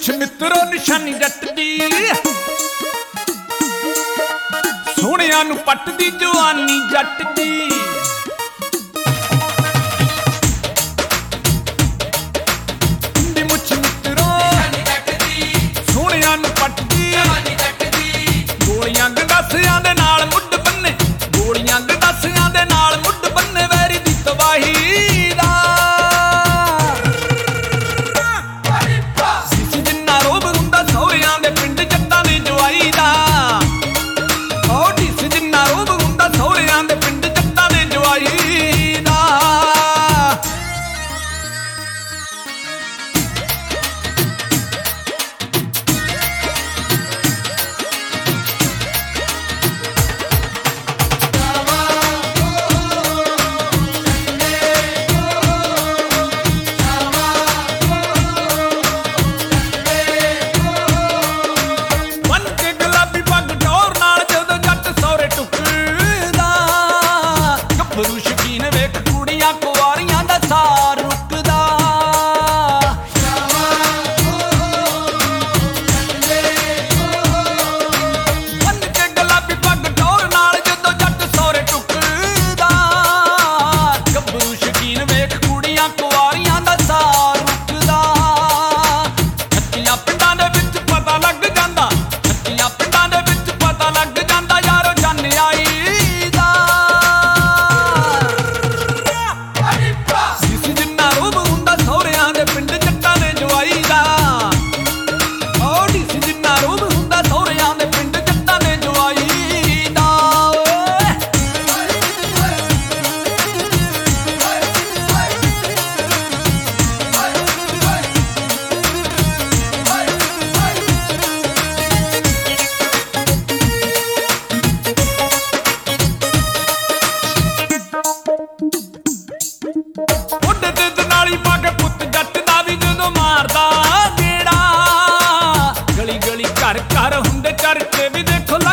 ਮੁੱਛ ਮਿੱਤਰੋ ਨਿਸ਼ਾਨੀ ਜੱਟ ਦੀ, ਸੋਹਣਿਆਂ ਨੂੰ ਪੱਟਦੀ ਜਵਾਨੀ ਜੱਟ ਦੀ। ਮੁੱਛ ਮਿੱਤਰੋ ਨਿਸ਼ਾਨੀ ਜੱਟ ਦੀ, ਸੋਹਣਿਆਂ ਨੂੰ ਪੱਟਦੀ ਜਵਾਨੀ ਜੱਟ ਦੀ। ਗੋਲੀਆਂ ਗੰਡਾਸਿਆਂ ਦੇ ਨਾਲ ਮੁੱਢ ਬੰਨੇ, ਗੋਲੀਆਂ ਗੰਡਾਸਿਆਂ ਦੇ ਨਾਲ ਮੁੱਢ ਬੰਨੇ, ਵੈਰੀ ਦੀ ਤਬਾਹੀ ਦਾ ਸਿਸ ਜਿੰਨਾ ਰੋਬ ਹੁੰਦਾ ਸਹੁਰਿਆਂ ਦੇ ਪਿੰਡ ਜੱਟਾਂ ਦੀ ਜਵਾਈ ਦਾ। ਉਹ ਸਿਸ ਜਿੰਨਾ ਰੋਬ ਹੁੰਦਾ ਸਹੁਰਿਆਂ ਦੇ ਪਿੰਡ ਜੱਟਾਂ ਦੀ ਜਵਾਈ ਦਾ। ਗੱਭਰੂ ਸ਼ਕੀਨ ਵੇਖ ਕੁੜੀਆਂ ਕੁਆਰੀਆਂ ਦਾ ਸਾਰ ਰੁਕਦਾ। ਬੰਨ ਕੇ ਗੁਲਾਬੀ ਪੱਗ ਟੌਰ ਨਾਲ ਜਦੋਂ ਜੱਟ ਸਹੁਰੇ ਟੁਕਦਾ। ਗੱਭਰੂ ਸ਼ਕੀਨ ਵੇਖ ਕੁੜੀਆਂ ਕੁਆਰੀਆਂ ਦਾ ਸਾਰ ਰੁਕਦਾ। ਛੱਤੀਆਂ ਪਿੰਡਾਂ ਦੇ ਵਿੱਚ ਪਤਾ ਲੱਗ ਜਾਂਦਾ, ਛੱਤੀਆਂ ਪਿੰਡਾਂ ਦੇ ਵਿੱਚ ਪਤਾ ਲੱਗ ਜਾਂਦਾ ਯਾਰੋ ਜੰਨ ਆਈ ਦਾ। ਸਹੁਰਿਆਂ ਦੇ ਪਿੰਡ ਜੱਟਾਂ ਦੇ ਜਵਾਈ ਦਾ। ਉਹ ਢਿਸ ਜਿੰਨਾ ਰੂਪ ਹੁੰਦਾ ਸਹੁਰਿਆਂ ਦੇ ਪਿੰਡ ਜੱਟਾਂ ਦੇ ਜਵਾਈ ਦਾ। ਉੱਡ ਤੇ ਦਨਾਲੀ ਪਾ ਕੇ ਪੁੱਤ ਜੱਟ ਦਾ ਵੀ ਜਦੋਂ ਮਾਰਦਾ ਗੇੜਾ। ਗਲੀ ਗਲੀ ਘਰ ਘਰ ਹੁੰਦੇ ਚਰਚੇ ਵੀ ਦੇਖੋ।